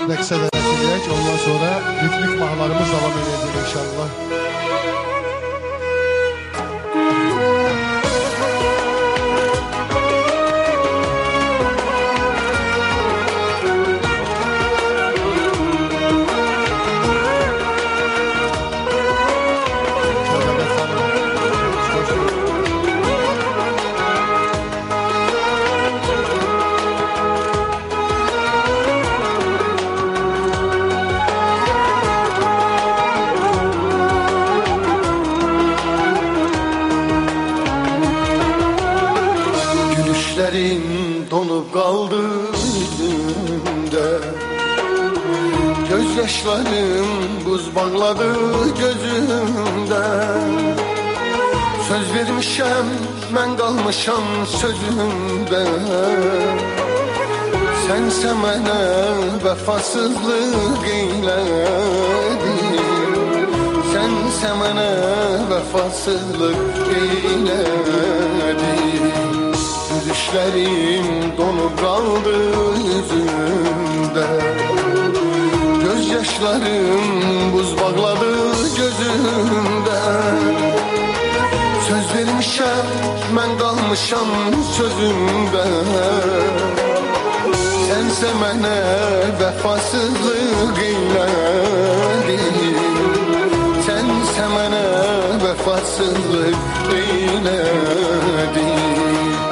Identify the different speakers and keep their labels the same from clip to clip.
Speaker 1: rəqsə də rəqsədək. Ondan sonra ritmik mahnılarımız davam edəcək inşallah.
Speaker 2: Donup kaldı yüzümde, gözyaşlarım buz bağladı gözümde. Söz vermişem, ben kalmışam sözümde. Sense mənə vəfasızlıq eylədin, sense mənə vəfasızlıq eylədin. Düşlerim donup kaldı yüzümde, gözyaşlarım buz bağladı gözümde. Söz vermişem, ben kalmışam sözümde. Sense mənə vəfasızlıq eylədin, sense mənə vəfasızlıq eylədin.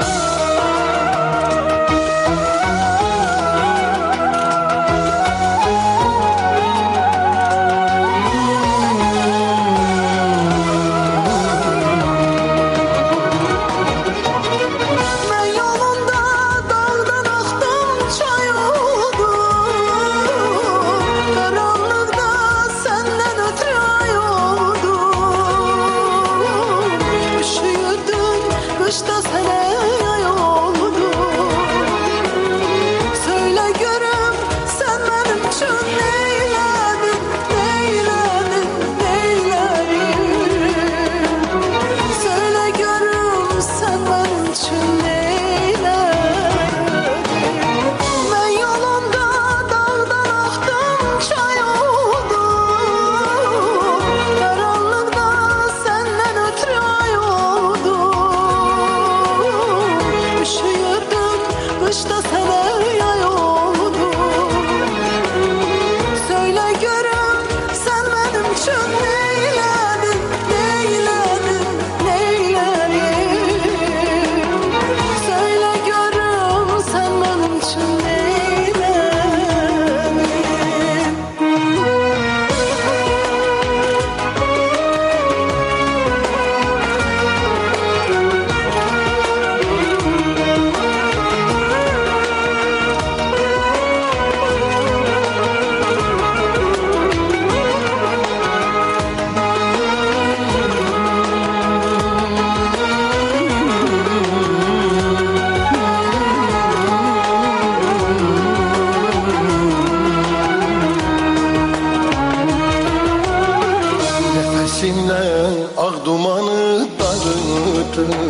Speaker 2: Ağ dumanı dağıttım,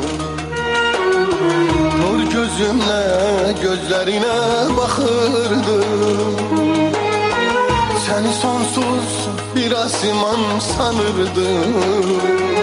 Speaker 2: nur gözümle gözlerine bakırdım. Seni sonsuz bir asiman sanırdım.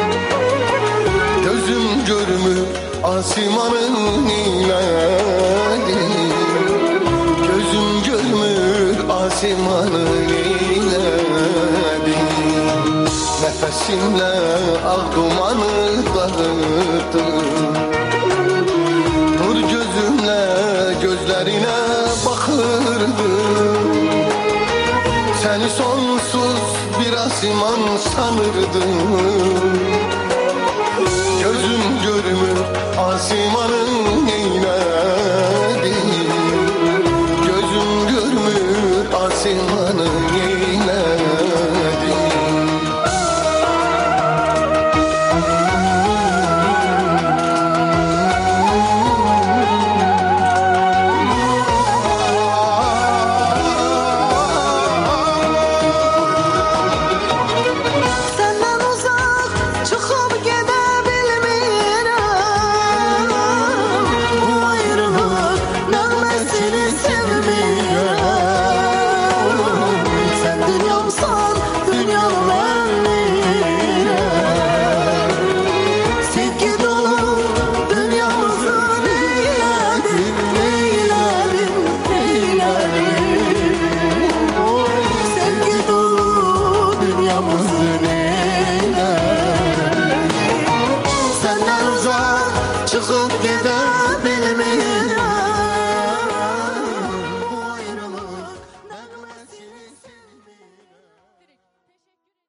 Speaker 2: Gözüm görmür asimanın ileri, gözüm görmür asimanın ileri. Nefesimle ağ dumanı dağıttım, nur gözümle gözlerine bakırdım. Seni sonsuz bir asiman sanırdım. Gözüm görmür asimanın eyledi, gözüm görmür asimanın eyledi.
Speaker 3: Çıkıp gidebilmirəm, bu ayrılık
Speaker 2: bilmedim